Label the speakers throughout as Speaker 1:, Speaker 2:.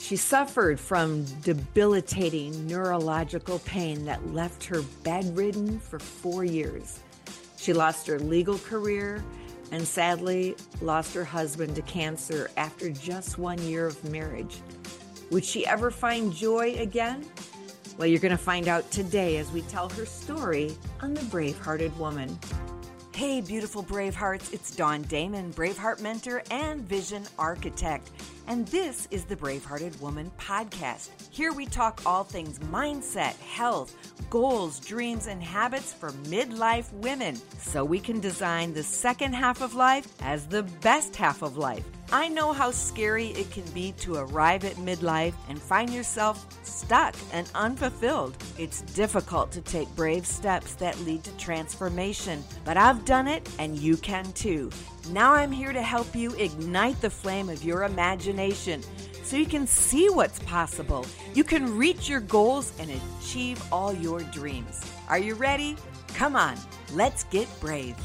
Speaker 1: She suffered from debilitating neurological pain that left her bedridden for 4 years. She lost her legal career and sadly lost her husband to cancer after just 1 year of marriage. Would she ever find joy again? Well, you're going to find out today as we tell her story on The Bravehearted Woman. Hey, beautiful Bravehearts, it's Dawn Damon, Braveheart mentor and vision architect. And this is the Bravehearted Woman podcast. Here we talk all things mindset, health, goals, dreams, and habits for midlife women so we can design the second half of life as the best half of life. I know how scary it can be to arrive at midlife and find yourself stuck and unfulfilled. It's difficult to take brave steps that lead to transformation, but I've done it and you can too. Now I'm here to help you ignite the flame of your imagination so you can see what's possible. You can reach your goals and achieve all your dreams. Are you ready? Come on, let's get brave.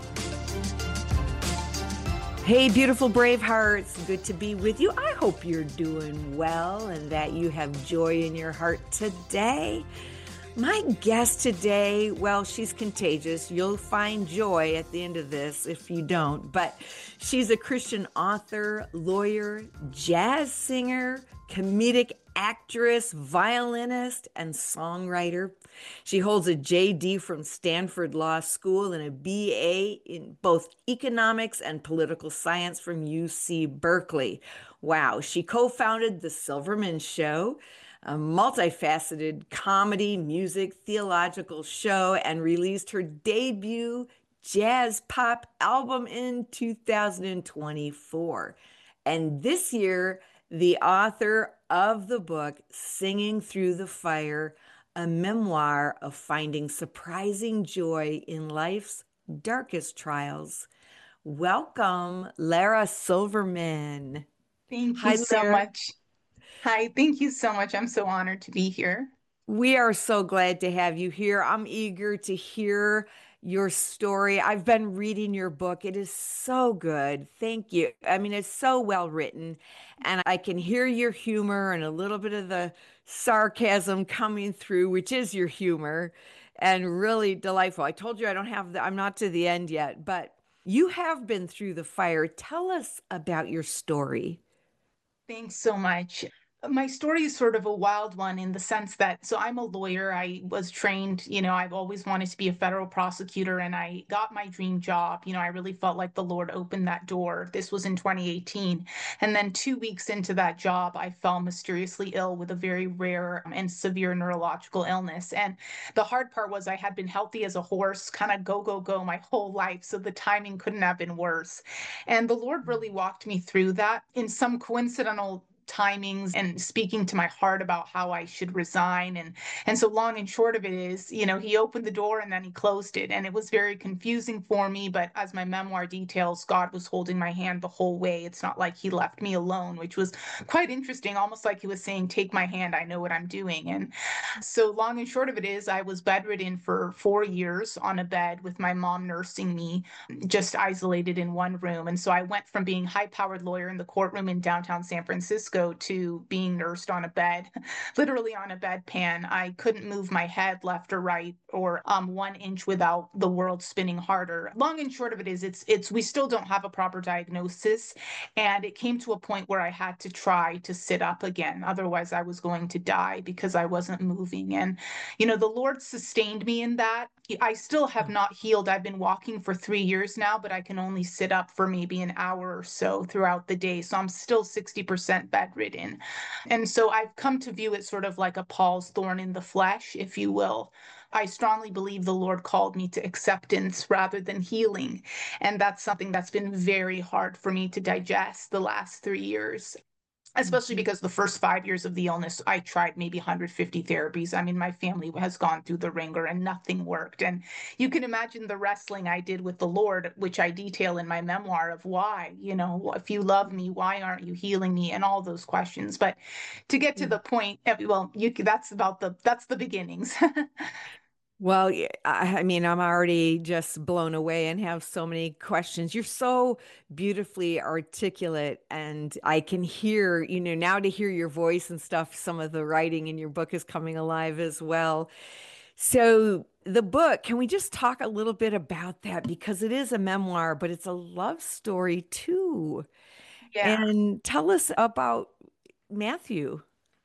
Speaker 1: Hey, beautiful brave hearts. Good to be with you. I hope you're doing well and that you have joy in your heart today. My guest today, well, she's contagious. You'll find joy at the end of this if you don't. But she's a Christian author, lawyer, jazz singer, comedic actress, violinist, and songwriter. She holds a JD from Stanford Law School and a BA in both economics and political science from UC Berkeley. Wow. She co-founded The Silverman Show, a multifaceted comedy, music, theological show, and released her debut jazz pop album in 2024. And this year, the author of the book, Singing Through the Fire, a memoir of finding surprising joy in life's darkest trials. Welcome, Lara Silverman.
Speaker 2: Thank you so much. Hi, thank you so much. I'm so honored to be here.
Speaker 1: We are so glad to have you here. I'm eager to hear your story. I've been reading your book. It is so good. Thank you. I mean, it's so well written, and I can hear your humor and a little bit of the sarcasm coming through, which is your humor, and really delightful. I told you I'm not to the end yet, but you have been through the fire. Tell us about your story.
Speaker 2: Thanks so much. My story is sort of a wild one in the sense that, so I'm a lawyer. I was trained, I've always wanted to be a federal prosecutor and I got my dream job. I really felt like the Lord opened that door. This was in 2018. And then 2 weeks into that job, I fell mysteriously ill with a very rare and severe neurological illness. And the hard part was I had been healthy as a horse, kind of go, go, go my whole life. So the timing couldn't have been worse. And the Lord really walked me through that in some coincidental timings and speaking to my heart about how I should resign. And so long and short of it is, he opened the door and then he closed it. And it was very confusing for me. But as my memoir details, God was holding my hand the whole way. It's not like he left me alone, which was quite interesting, almost like he was saying, take my hand, I know what I'm doing. And so long and short of it is, I was bedridden for 4 years on a bed with my mom nursing me, just isolated in one room. And so I went from being high-powered lawyer in the courtroom in downtown San Francisco to being nursed on a bed, literally on a bedpan. I couldn't move my head left or right or 1 inch without the world spinning harder. Long and short of it is, it's we still don't have a proper diagnosis, and it came to a point where I had to try to sit up again. Otherwise, I was going to die because I wasn't moving. And the Lord sustained me in that. I still have not healed. I've been walking for 3 years now, but I can only sit up for maybe an hour or so throughout the day. So I'm still 60% bedridden. And so I've come to view it sort of like a Paul's thorn in the flesh, if you will. I strongly believe the Lord called me to acceptance rather than healing. And that's something that's been very hard for me to digest the last 3 years. Especially because the first 5 years of the illness, I tried maybe 150 therapies. I mean, my family has gone through the ringer and nothing worked. And you can imagine the wrestling I did with the Lord, which I detail in my memoir of why, if you love me, why aren't you healing me? And all those questions. But to get to the point, well, that's the beginnings.
Speaker 1: Well, I mean, I'm already just blown away and have so many questions. You're so beautifully articulate, and I can hear, now to hear your voice and stuff, some of the writing in your book is coming alive as well. So, the book, can we just talk a little bit about that? Because it is a memoir, but it's a love story too.
Speaker 2: Yeah.
Speaker 1: And tell us about Matthew.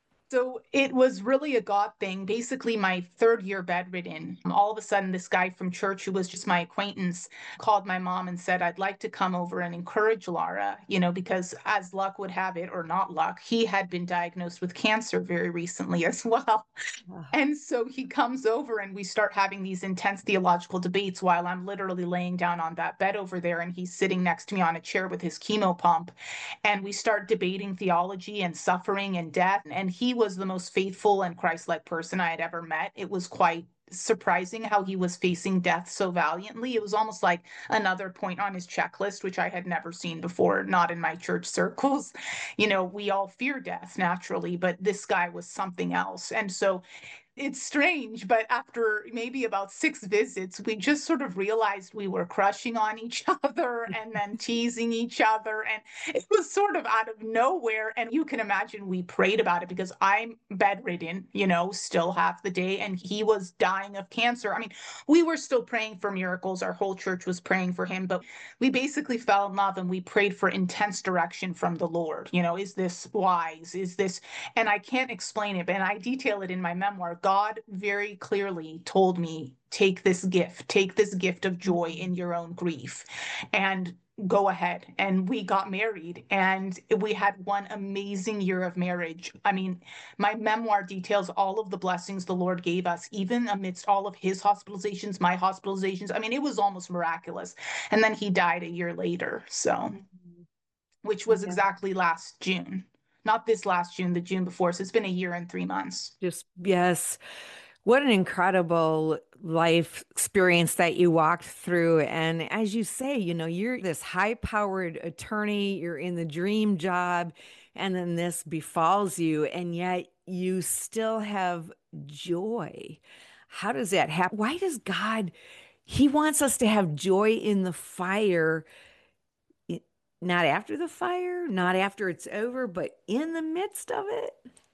Speaker 2: So it was really a God thing. Basically, my third year bedridden, all of a sudden, this guy from church who was just my acquaintance called my mom and said, I'd like to come over and encourage Laura, because as luck would have it, or not luck, he had been diagnosed with cancer very recently as well.
Speaker 1: Ah,
Speaker 2: And so he comes over and we start having these intense theological debates while I'm literally laying down on that bed over there and he's sitting next to me on a chair with his chemo pump. And we start debating theology and suffering and death. And he was the most faithful and Christ-like person I had ever met. It was quite surprising how he was facing death so valiantly. It was almost like another point on his checklist, which I had never seen before, not in my church circles. We all fear death naturally, but this guy was something else. And so it's strange, but after maybe about 6 visits, we just sort of realized we were crushing on each other and then teasing each other. And it was sort of out of nowhere. And you can imagine we prayed about it because I'm bedridden, still half the day. And he was dying of cancer. I mean, we were still praying for miracles. Our whole church was praying for him, but we basically fell in love and we prayed for intense direction from the Lord. Is this wise? Is this and I can't explain it, and I detail it in my memoir. God very clearly told me, take this gift of joy in your own grief, and go ahead. And we got married, and we had one amazing year of marriage. I mean, my memoir details all of the blessings the Lord gave us, even amidst all of his hospitalizations, my hospitalizations. I mean, it was almost miraculous. And then he died a year later. So which was
Speaker 1: yeah.
Speaker 2: exactly last June. Not this last June, the June before. So it's been a year and 3 months.
Speaker 1: Just, yes. What an incredible life experience that you walked through. And as you say, you're this high-powered attorney, you're in the dream job, and then this befalls you, and yet you still have joy. How does that happen? Why does God, He wants us to have joy in the fire, i- not after the fire, not after it's over, but in the midst of it?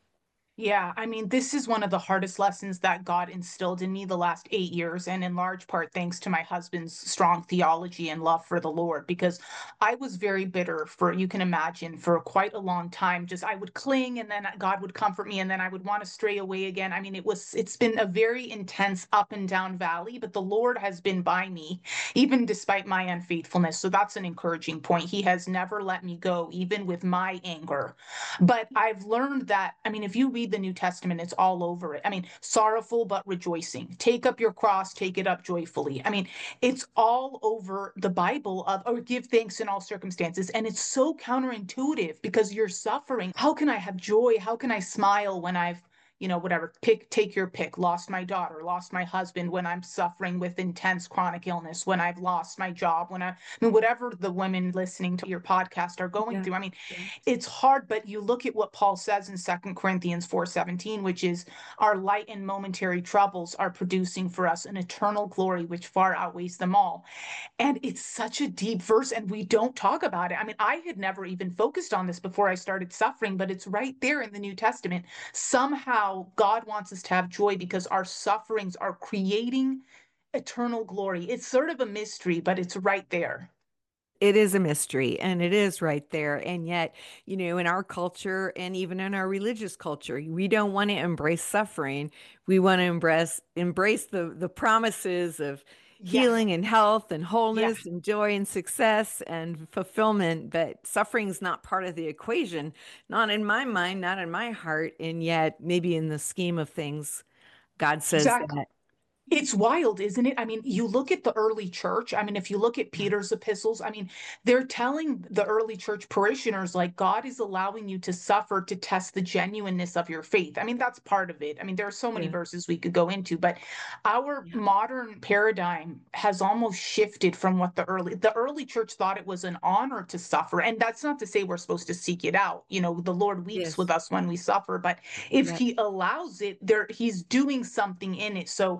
Speaker 2: Yeah, I mean, this is one of the hardest lessons that God instilled in me the last 8 years, and in large part thanks to my husband's strong theology and love for the Lord, because I was very bitter you can imagine, for quite a long time. Just I would cling and then God would comfort me, and then I would want to stray away again. I mean, it's been a very intense up and down valley, but the Lord has been by me, even despite my unfaithfulness. So that's an encouraging point. He has never let me go, even with my anger. But I've learned that, I mean, if you read the New Testament, it's all over it. I mean, sorrowful but rejoicing. Take up your cross, take it up joyfully. I mean, it's all over the Bible of, or give thanks in all circumstances. And it's so counterintuitive because you're suffering. How can I have joy? How can I smile when I've whatever, take your pick, lost my daughter, lost my husband, when I'm suffering with intense chronic illness, when I've lost my job, I mean, whatever the women listening to your podcast are going
Speaker 1: Yeah.
Speaker 2: through. I mean,
Speaker 1: Yeah.
Speaker 2: it's hard, but you look at what Paul says in 2 Corinthians 4:17, which is our light and momentary troubles are producing for us an eternal glory which far outweighs them all. And it's such a deep verse, and we don't talk about it. I mean, I had never even focused on this before I started suffering, but it's right there in the New Testament. Somehow God wants us to have joy because our sufferings are creating eternal glory. It's sort of a mystery, but it's right there.
Speaker 1: It is a mystery and it is right there. And yet, in our culture and even in our religious culture, we don't want to embrace suffering. We want to embrace the promises of
Speaker 2: Yeah,
Speaker 1: healing and health and
Speaker 2: yeah.
Speaker 1: wholeness and joy and success and fulfillment. But suffering's not part of the equation, not in my mind, not in my heart. And yet, maybe in the scheme of things, God says
Speaker 2: Exactly.
Speaker 1: that.
Speaker 2: It's wild, isn't it? I mean, you look at the early church. I mean, if you look at Peter's epistles, I mean, they're telling the early church parishioners, like, God is allowing you to suffer to test the genuineness of your faith. I mean, that's part of it. I mean, there are so many
Speaker 1: Yeah.
Speaker 2: verses we could go into, but our
Speaker 1: Yeah.
Speaker 2: modern paradigm has almost shifted from what the early church thought it was an honor to suffer. And that's not to say we're supposed to seek it out. The Lord weeps with
Speaker 1: Yes.
Speaker 2: us when we suffer, but if
Speaker 1: Yeah.
Speaker 2: he allows it, he's doing something in it. So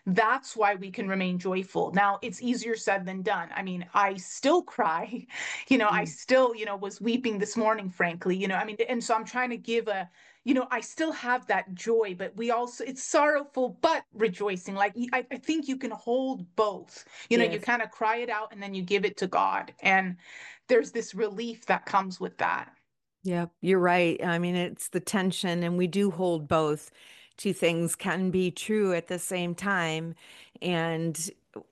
Speaker 2: That's why we can remain joyful. Now, it's easier said than done. I mean, I still cry. I
Speaker 1: Mm.
Speaker 2: still, was weeping this morning, frankly. I mean, and so I'm trying to give I still have that joy, but we also, it's sorrowful, but rejoicing. Like, I think you can hold both. You
Speaker 1: Yes.
Speaker 2: kind of cry it out and then you give it to God. And there's this relief that comes with that.
Speaker 1: Yep, you're right. I mean, it's the tension, and we do hold both. Two things can be true at the same time. And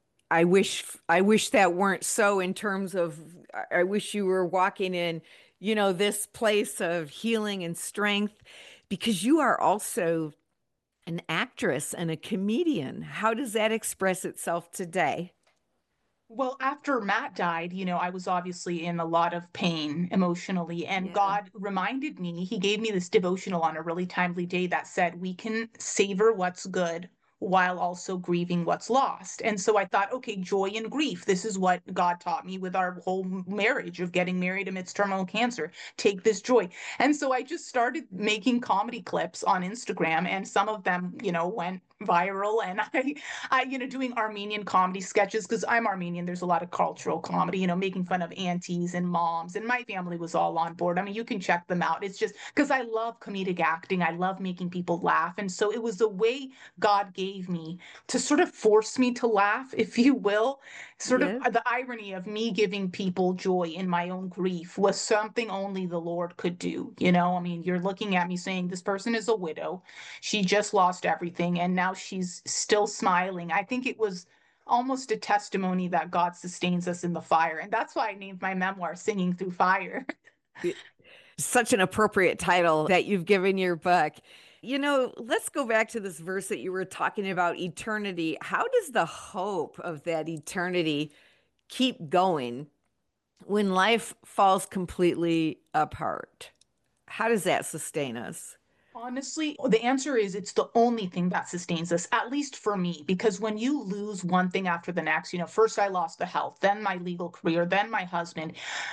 Speaker 1: I wish that weren't so in terms of I wish you were walking in, this place of healing and strength because you are also an actress and a comedian. How does that express itself today?
Speaker 2: Well, after Matt died, I was obviously in a lot of pain emotionally, and
Speaker 1: Yeah.
Speaker 2: God reminded me, He gave me this devotional on a really timely day that said, we can savor what's good while also grieving what's lost. And so I thought, okay, joy and grief. This is what God taught me with our whole marriage of getting married amidst terminal cancer. Take this joy. And so I just started making comedy clips on Instagram, and some of them, went viral. And doing Armenian comedy sketches because I'm Armenian. There's a lot of cultural comedy, making fun of aunties and moms, and my family was all on board. I mean, you can check them out. It's just because I love comedic acting. I love making people laugh. And so it was a way God gave me to sort of force me to laugh, if you will. Sort of
Speaker 1: Yes.
Speaker 2: the irony of me giving people joy in my own grief was something only the Lord could do. I mean, you're looking at me saying this person is a widow. She just lost everything and now she's still smiling. I think it was almost a testimony that God sustains us in the fire. And that's why I named my memoir Singing Through Fire.
Speaker 1: Such an appropriate title that you've given your book. Let's go back to this verse that you were talking about eternity. How does the hope of that eternity keep going when life falls completely apart? How does that sustain us?
Speaker 2: Honestly, the answer is it's the only thing that sustains us, at least for me, because when you lose one thing after the next, first I lost the health, then my legal career, then my husband,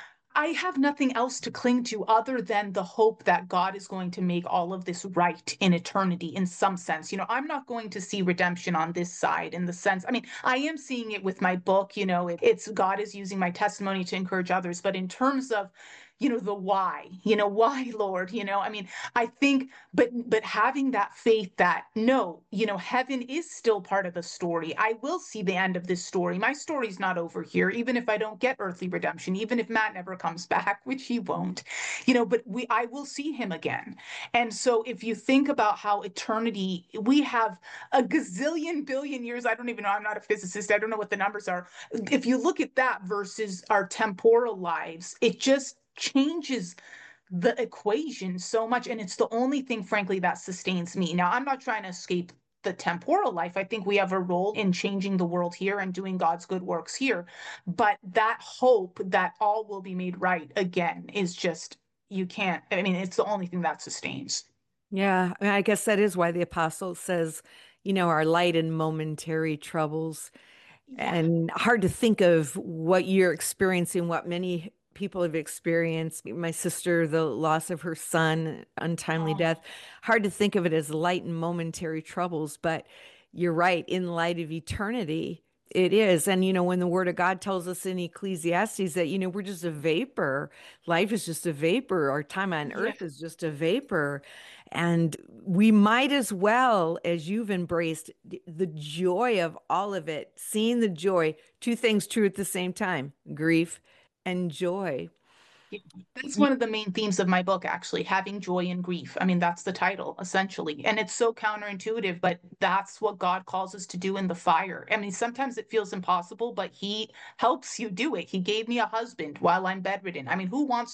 Speaker 2: I have nothing else to cling to other than the hope that God is going to make all of this right in eternity in some sense. I'm not going to see redemption on this side in the sense, I mean, I am seeing it with my book, it's God is using my testimony to encourage others, but in terms of the why, why, Lord, I mean, I think, but having that faith that no, heaven is still part of the story. I will see the end of this story. My story's not over here, even if I don't get earthly redemption, even if Matt never comes back, which he won't, but I will see him again. And so if you think about how eternity, we have a gazillion billion years. I don't even know. I'm not a physicist. I don't know what the numbers are. If you look at that versus our temporal lives, it just changes the equation so much. And it's the only thing, frankly, that sustains me. Now, I'm not trying to escape the temporal life. I think we have a role in changing the world here and doing God's good works here. But that hope that all will be made right again is just, you can't, I mean, it's the only thing that sustains.
Speaker 1: Yeah, I mean, I guess that is why the apostle says, our light and momentary troubles.
Speaker 2: Yeah.
Speaker 1: And hard to think of what you're experiencing, what many people have experienced. My sister, the loss of her son, untimely
Speaker 2: Oh,
Speaker 1: death. Hard to think of it as light and momentary troubles, but you're right. In light of eternity, it is. And, when the word of God tells us in Ecclesiastes that, we're just a vapor, life is just a vapor, our time on
Speaker 2: yeah.
Speaker 1: earth is just a vapor. And we might as well, as you've embraced the joy of all of it, seeing the joy, two things true at the same time, grief and joy.
Speaker 2: Yeah, that's one of the main themes of my book, actually, having joy and grief. I mean, that's the title, essentially. And it's so counterintuitive, but that's what God calls us to do in the fire. I mean, sometimes it feels impossible, but He helps you do it. He gave me a husband while I'm bedridden. I mean,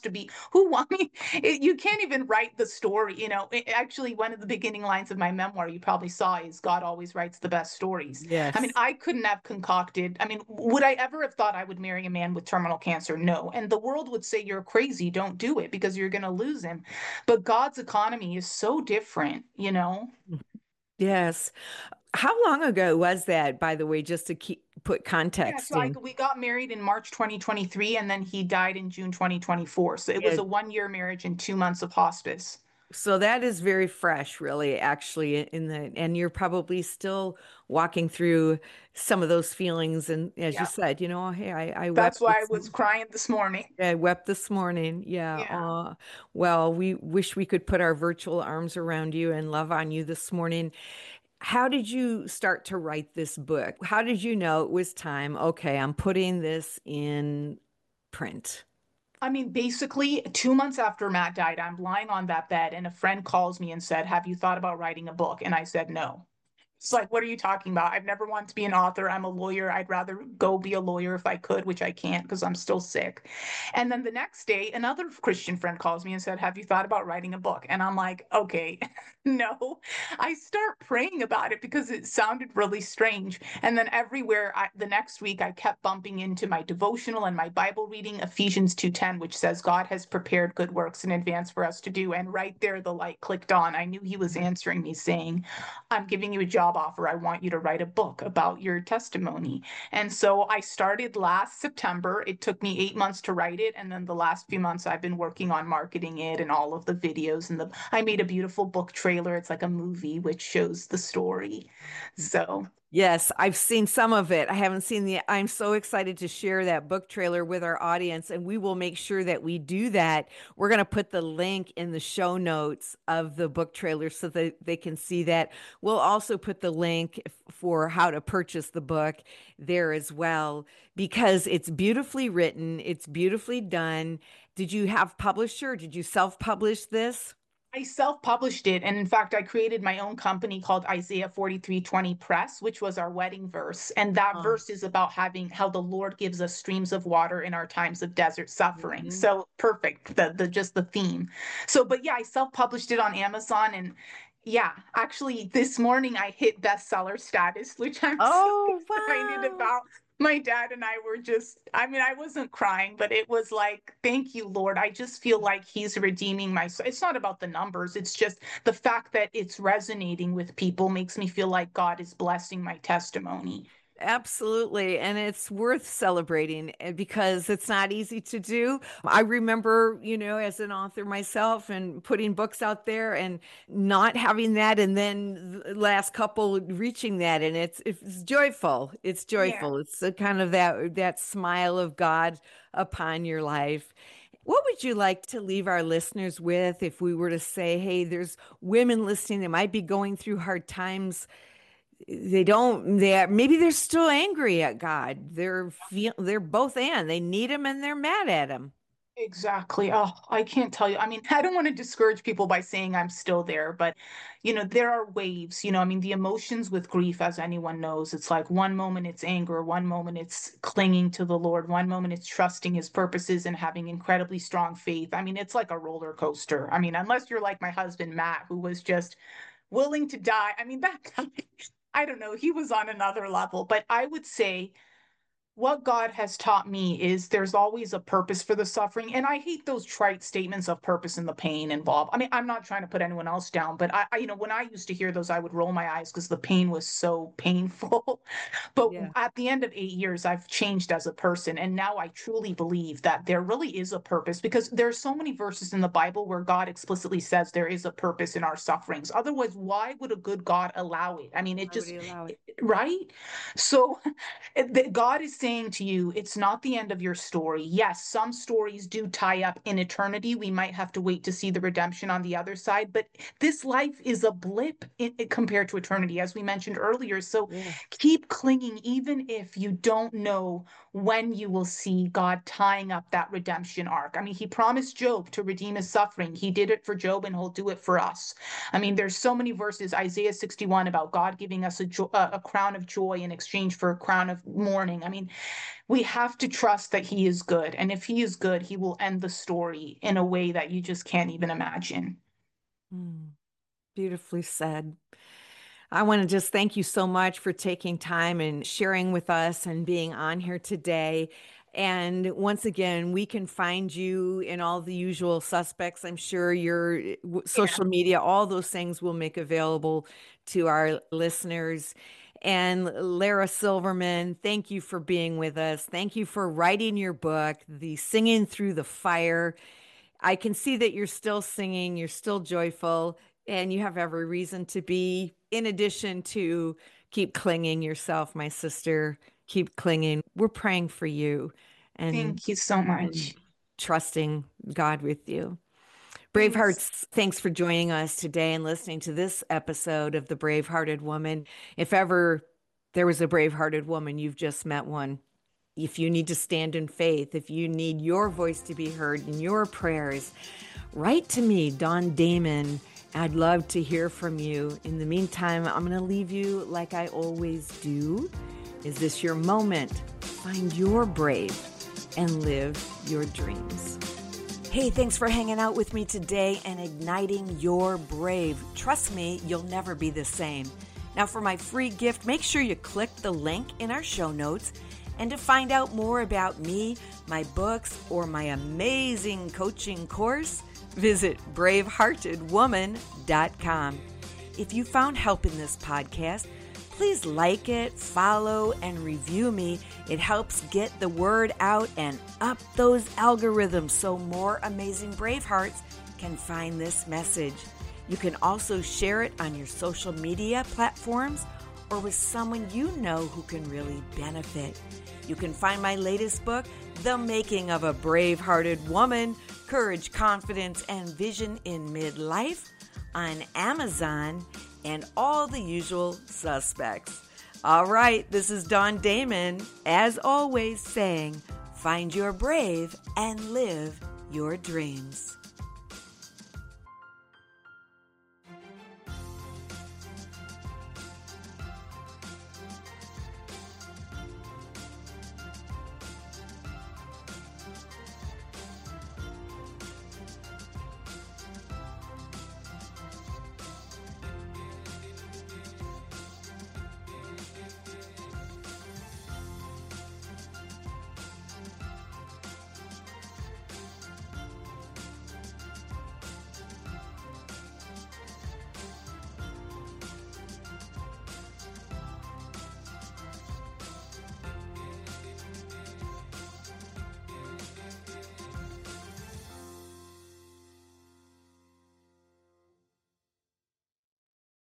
Speaker 2: who want me? You can't even write the story. Actually, one of the beginning lines of my memoir you probably saw is God always writes the best stories. I mean,
Speaker 1: Yes.
Speaker 2: I couldn't have concocted, I mean, would I ever have thought I would marry a man with terminal cancer? No. And the world would say you're crazy, don't do it because you're going to lose him. But God's economy is so different.
Speaker 1: Yes. How long ago was that, by the way, just to put
Speaker 2: Yeah,
Speaker 1: context
Speaker 2: so
Speaker 1: in?
Speaker 2: we got married in March 2023 and then he died in June 2024. So it was
Speaker 1: Yeah.
Speaker 2: a 1 year marriage and 2 months of hospice.
Speaker 1: So that is very fresh, really, actually, and you're probably still walking through some of those feelings. And as you
Speaker 2: Yeah.
Speaker 1: said, hey, I
Speaker 2: That's
Speaker 1: wept
Speaker 2: why I was crying this morning.
Speaker 1: I wept this morning. Yeah.
Speaker 2: Yeah.
Speaker 1: Well, we wish we could put our virtual arms around you and love on you this morning. How did you start to write this book? How did you know it was time? Okay, I'm putting this in print.
Speaker 2: I mean, basically, 2 months after Matt died, I'm lying on that bed, and a friend calls me and said, "Have you thought about writing a book?" And I said, "No." It's like, what are you talking about? I've never wanted to be an author. I'm a lawyer. I'd rather go be a lawyer if I could, which I can't because I'm still sick. And then the next day, another Christian friend calls me and said, "Have you thought about writing a book?" And I'm like, okay, no. I start praying about it because it sounded really strange. And then everywhere the next week, I kept bumping into my devotional and my Bible reading, Ephesians 2:10, which says, "God has prepared good works in advance for us to do." And right there, the light clicked on. I knew he was answering me saying, "I'm giving you a job offer. I want you to write a book about your testimony." And so I started last September. It took me 8 months to write it. And then the last few months I've been working on marketing it and all of the videos and I made a beautiful book trailer. It's like a movie which shows the story. So
Speaker 1: Yes, I've seen some of it. I haven't seen I'm so excited to share that book trailer with our audience, and we will make sure that we do that. We're going to put the link in the show notes of the book trailer so that they can see that. We'll also put the link for how to purchase the book there as well, because it's beautifully written, it's beautifully done. Did you have publisher? Did you self-publish this?
Speaker 2: I self-published it, and in fact, I created my own company called Isaiah 43:20 Press, which was our wedding verse. And that
Speaker 1: Oh.
Speaker 2: verse is about having how the Lord gives us streams of water in our times of desert suffering.
Speaker 1: Mhm.
Speaker 2: So perfect, the just the theme. So, but yeah, I self-published it on Amazon, and yeah, actually, this morning I hit bestseller status, which I'm so
Speaker 1: Oh,
Speaker 2: excited
Speaker 1: wow.
Speaker 2: about. My dad and I were just, I mean, I wasn't crying, but it was like, thank you, Lord. I just feel like he's redeeming my soul. It's not about the numbers. It's just the fact that it's resonating with people makes me feel like God is blessing my testimony.
Speaker 1: Absolutely. And it's worth celebrating because it's not easy to do. I remember, as an author myself and putting books out there and not having that. And then the last couple reaching that. And it's joyful. It's
Speaker 2: Yeah.
Speaker 1: joyful. It's a kind of that smile of God upon your life. What would you like to leave our listeners with if we were to say, hey, there's women listening that might be going through hard times, maybe they're still angry at God. They're both and they need him and they're mad at him.
Speaker 2: Exactly. Oh, I can't tell you. I mean, I don't want to discourage people by saying I'm still there, but there are waves. I mean, the emotions with grief, as anyone knows, it's like one moment it's anger, one moment it's clinging to the Lord, one moment it's trusting his purposes and having incredibly strong faith. I mean, it's like a roller coaster. I mean, unless you're like my husband, Matt, who was just willing to die. I mean, that guy, I don't know, he was on another level, but I would say what God has taught me is there's always a purpose for the suffering. And I hate those trite statements of purpose in the pain involved. I mean, I'm not trying to put anyone else down, but when I used to hear those, I would roll my eyes because the pain was so painful. But
Speaker 1: Yeah.
Speaker 2: at the end of 8 years, I've changed as a person. And now I truly believe that there really is a purpose because there's so many verses in the Bible where God explicitly says there is a purpose in our sufferings. Otherwise, why would a good God allow it? I mean, it
Speaker 1: Why would
Speaker 2: just,
Speaker 1: he allow it?
Speaker 2: right? So God is saying to you, it's not the end of your story. Yes, some stories do tie up in eternity. We might have to wait to see the redemption on the other side, but this life is a blip compared to eternity, as we mentioned earlier. So
Speaker 1: Yeah.
Speaker 2: keep clinging, even if you don't know when you will see God tying up that redemption arc. I mean, he promised Job to redeem his suffering. He did it for Job, and he'll do it for us. I mean, there's so many verses, Isaiah 61, about God giving us a crown of joy in exchange for a crown of mourning. I mean, we have to trust that he is good. And if he is good, he will end the story in a way that you just can't even imagine.
Speaker 1: Mm, beautifully said. I want to just thank you so much for taking time and sharing with us and being on here today. And once again, we can find you in all the usual suspects. I'm sure your
Speaker 2: Yeah.
Speaker 1: social media, all those things will make available to our listeners. And Lara Silverman, thank you for being with us. Thank you for writing your book, The Singing Through the Fire. I can see that you're still singing, you're still joyful, and you have every reason to be, in addition to keep clinging yourself, my sister. Keep clinging. We're praying for you and,
Speaker 2: Thank you so
Speaker 1: and
Speaker 2: much.
Speaker 1: trusting God with you.
Speaker 2: Thanks.
Speaker 1: Bravehearts, thanks for joining us today and listening to this episode of The Bravehearted Woman. If ever there was a bravehearted woman, you've just met one. If you need to stand in faith, if you need your voice to be heard in your prayers, write to me, Dawn Damon. I'd love to hear from you. In the meantime, I'm going to leave you like I always do. Is this your moment? Find your brave and live your dreams. Hey, thanks for hanging out with me today and igniting your brave. Trust me, you'll never be the same. Now, for my free gift, make sure you click the link in our show notes. And to find out more about me, my books, or my amazing coaching course, visit braveheartedwoman.com. If you found help in this podcast, please like it, follow, and review me. It helps get the word out and up those algorithms so more amazing Bravehearts can find this message. You can also share it on your social media platforms or with someone you know who can really benefit. You can find my latest book, The Making of a Brave-Hearted Woman, Courage, Confidence, and Vision in Midlife, on Amazon and all the usual suspects. All right, this is Dawn Damon, as always, saying, find your brave and live your dreams.